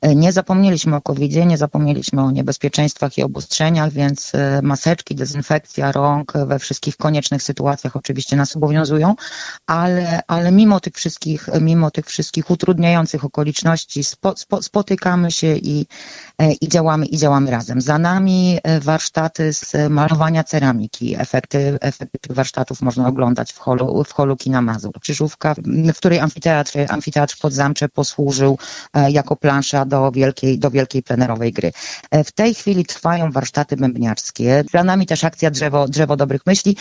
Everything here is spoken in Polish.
Nie zapomnieliśmy o COVID-zie, nie zapomnieliśmy o niebezpieczeństwach i obostrzeniach, więc maseczki, dezynfekcja rąk we wszystkich koniecznych sytuacjach oczywiście nas obowiązują, ale mimo tych wszystkich utrudniających okoliczności spotykamy się i działamy razem. Za nami warsztaty z malowania ceramiki. Efekty tych warsztatów można oglądać w holu Kina Mazur. Krzyżówka, w której amfiteatr Podzamcze posłużył jako plansza do wielkiej plenerowej gry. W tej chwili trwają warsztaty bębniarskie. Za nami też akcja Drzewo Dobrych Myśli.